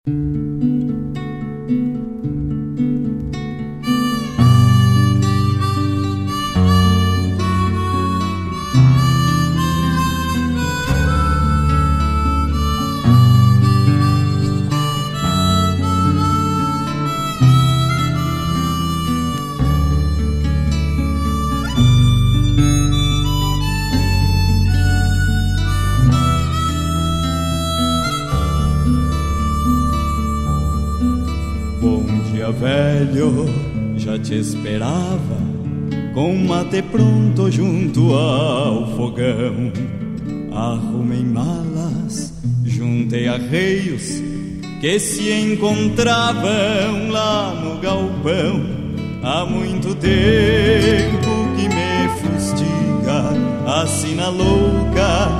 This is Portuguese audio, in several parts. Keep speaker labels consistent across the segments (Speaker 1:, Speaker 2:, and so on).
Speaker 1: Velho, já te esperava com mate pronto junto ao fogão. Arrumei malas, juntei arreios que se encontravam lá no galpão. Há muito tempo que me fustiga a sina louca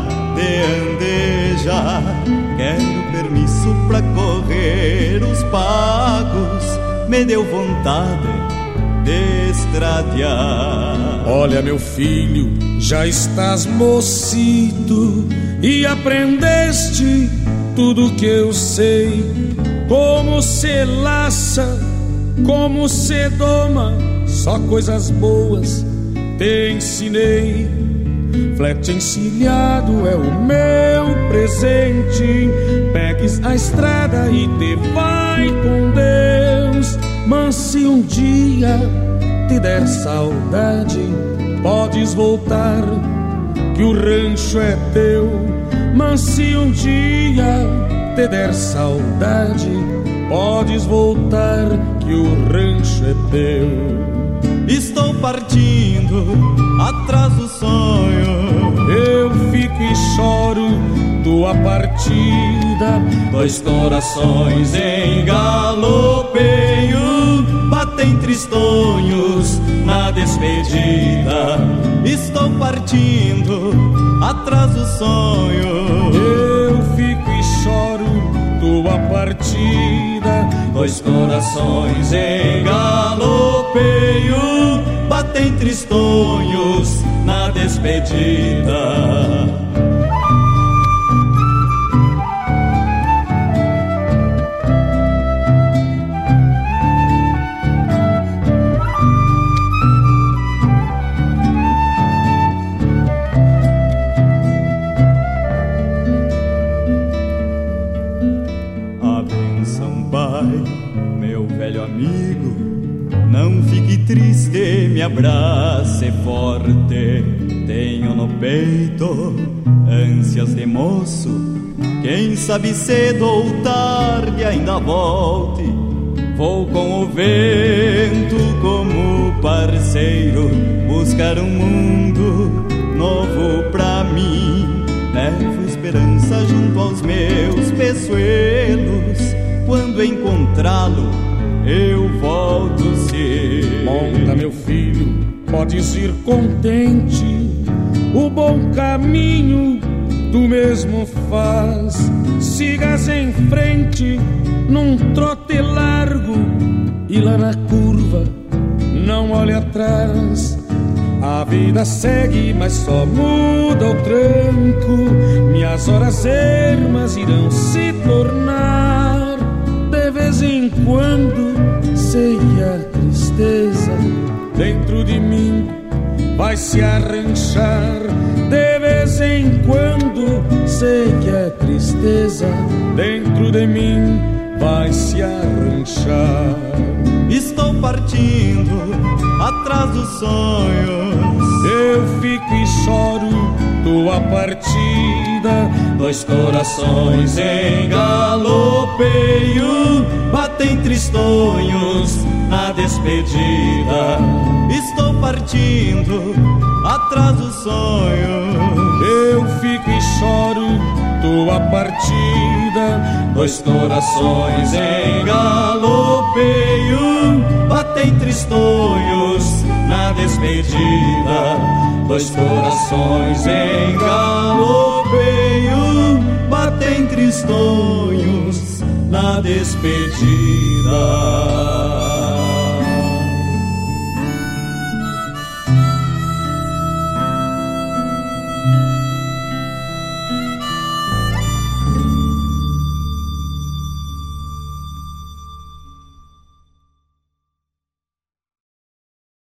Speaker 1: de andejar. Quero permisso pra correr os pagos, me deu vontade de estradear.
Speaker 2: Olha, meu filho, já estás mocido e aprendeste tudo que eu sei. Como se laça, como se doma, só coisas boas te ensinei. Flete encilhado é o meu presente. Pegues a estrada e te vai com Deus. Mas se um dia te der saudade, podes voltar, que o rancho é teu. Mas se um dia te der saudade, podes voltar, que o rancho é teu.
Speaker 1: Estou partindo atrás do sonho,
Speaker 2: eu fico e choro tua partida.
Speaker 1: Dois corações em galopeio batem tristonhos na despedida. Estou partindo atrás do sonho,
Speaker 2: eu fico e choro tua partida.
Speaker 1: Dois corações em galopeio batem tristonhos na despedida. Não fique triste, me abrace forte. Tenho no peito ânsias de moço. Quem sabe cedo ou tarde ainda volte. Vou com o vento como parceiro buscar um mundo novo pra mim. Levo esperança junto aos meus peçoelos. Quando encontrá-lo eu volto ser.
Speaker 2: Monta, meu filho, podes ir contente. O bom caminho tu mesmo faz. Sigas em frente num trote largo e lá na curva não olhe atrás. A vida segue, mas só muda o tranco. Minhas horas ermas irão se tornar. De vez em quando sei que a tristeza dentro de mim vai se arranchar. De vez em quando sei que a tristeza dentro de mim vai se arranchar.
Speaker 1: Estou partindo atrás dos sonhos,
Speaker 2: eu fico e choro tua partida.
Speaker 1: Dois corações em galopeio batem tristonhos na despedida. Estou partindo atrás do sonho,
Speaker 2: eu fico e choro tua partida.
Speaker 1: Dois corações em galopeio batem tristonhos na despedida. Dois corações em galopeio batem tristonhos na despedida.